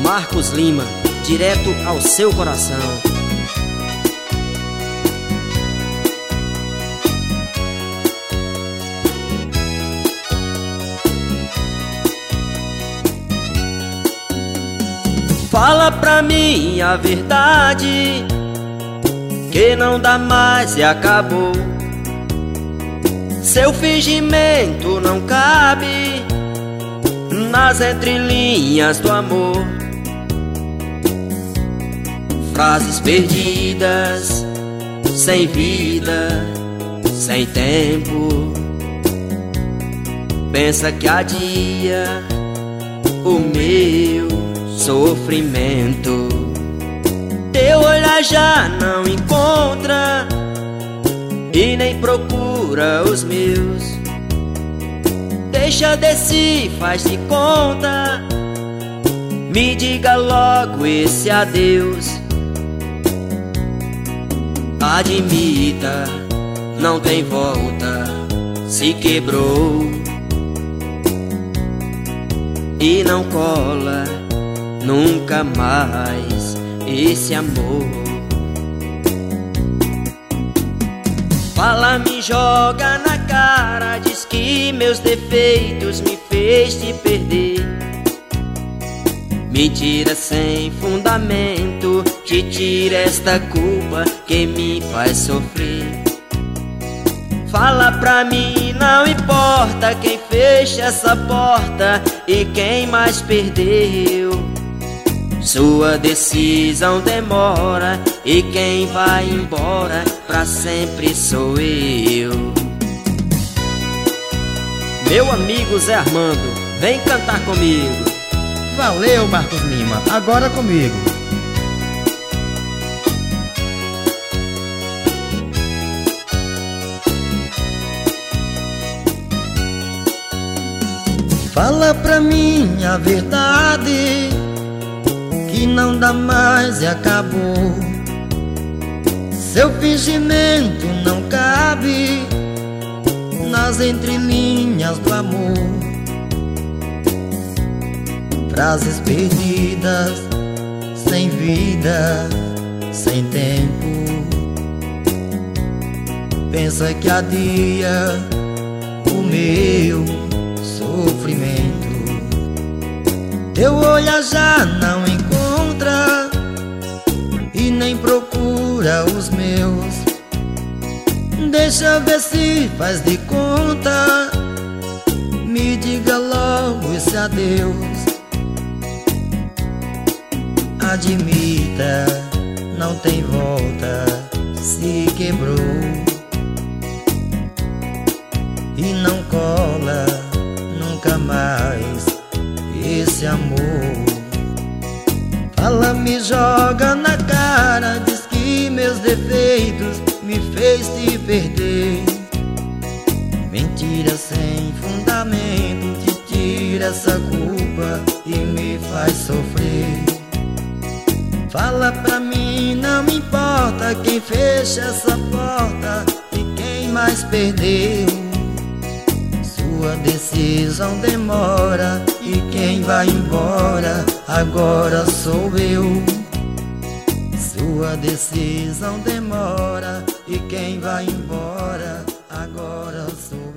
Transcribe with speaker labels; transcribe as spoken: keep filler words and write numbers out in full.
Speaker 1: Marcos Lima, direto ao seu coração. Fala pra mim a verdade, que não dá mais e acabou. Seu fingimento não cabe nas entrelinhas do amor. Frases perdidas, sem vida, sem tempo. Pensa que adia o meu sofrimento. Teu olhar já não encontra e nem procura os meus. Deixa desse, faz de conta, me diga logo esse adeus. Admita, não tem volta, se quebrou e não cola nunca mais esse amor. Fala, me joga na cara, diz que meus defeitos me fez te perder. Mentira sem fundamento, te tira esta culpa que me faz sofrer. Fala pra mim, não importa quem fecha essa porta e quem mais perdeu. Sua decisão demora e quem vai embora pra sempre sou eu. Meu amigo Zé Armando, vem cantar comigo.
Speaker 2: Valeu, Marcos Lima, agora comigo. Fala pra mim a verdade, que não dá mais e acabou. Seu fingimento não cabe nas entrelinhas do amor. Frases perdidas, sem vida, sem tempo. Pensa que adia o meu sofrimento. Teu olhar já não encontra e nem procura os meus. Deixa ver se faz de conta, me diga logo esse adeus. Admita, não tem volta, se quebrou e não cola nunca mais esse amor. Fala, me joga na cara, diz que meus defeitos me fez te perder. Mentira sem fundamento, te tira essa culpa e me faz sofrer. Fala pra mim, não me importa quem fecha essa porta e quem mais perdeu. Sua decisão demora e quem vai embora agora sou eu. Sua decisão demora e quem vai embora agora sou eu.